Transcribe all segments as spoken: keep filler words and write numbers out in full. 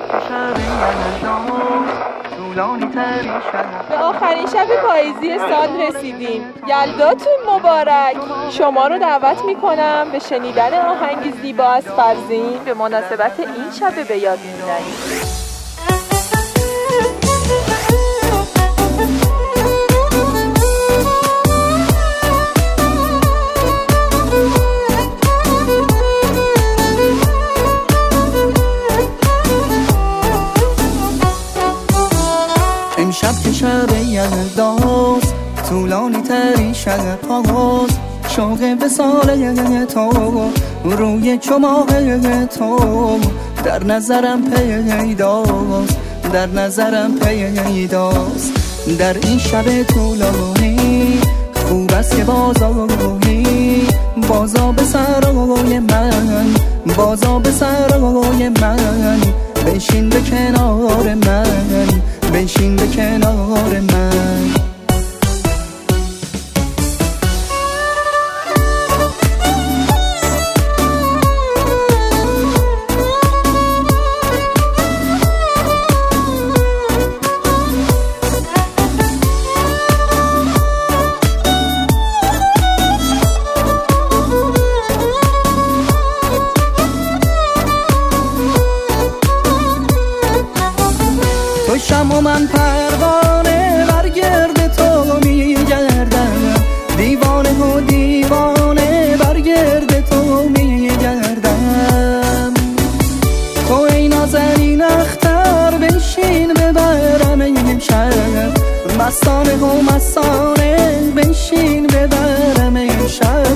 به آخرین شب پاییزی سال رسیدیم. یلداتون مبارک. شما رو دعوت میکنم به شنیدن آهنگی زیبا از فرزین به مناسبت این شب به یاد موندنی. امشب که شب یلداست، طولانی ترین شب هاست، شوق وصال تو روی چماق تو در نظرم پیداست، در نظرم پیداست. در این شب طولانی خوب است که بازایی، بازا به سرای من، بازا به سرای من، بشین به کنار من، بشین به کنار من. تو شم و من پروانه بر گرد تو میگردم، دیوانه و دیوانه بر گرد تو میگردم. تو ای نازنین اختر بنشین ببرم امشب، مستانه و مستانه بنشین ببرم امشب.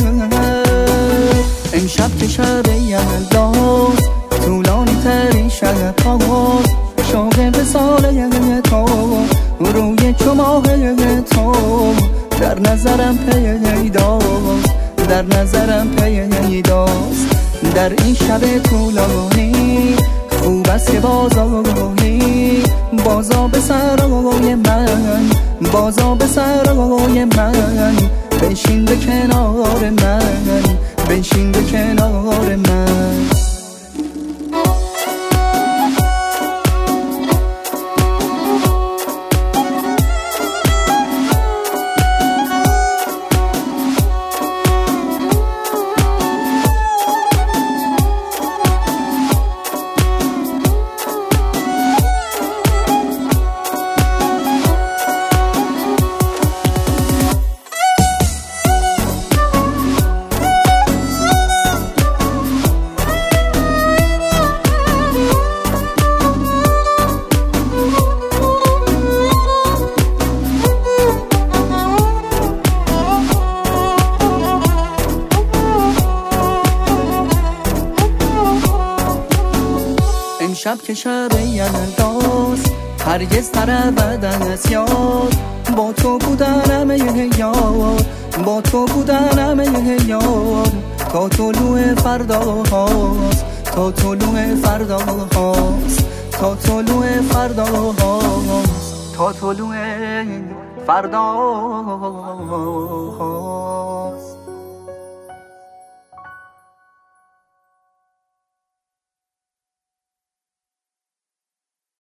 امشب که شب یلداست، طولانی ترین شب هاست، شوق وصال تو روی چماق تو در نظرم پیداست، در نظرم پیداست. در این شب طولانی خوب است که بازایی، بازا به سرای من، بازا به سرای من، بنشین به کنار من، بنشین به کنار من. امشب که شب یلداست، هرگز نرود از یاد، با تو بودنم یاد، با تو بودنم یاد، تا طلوع فردا هاست، تا طلوع فردا هاست، تا طلوع فردا هاست، تا طلوع فردا هاست.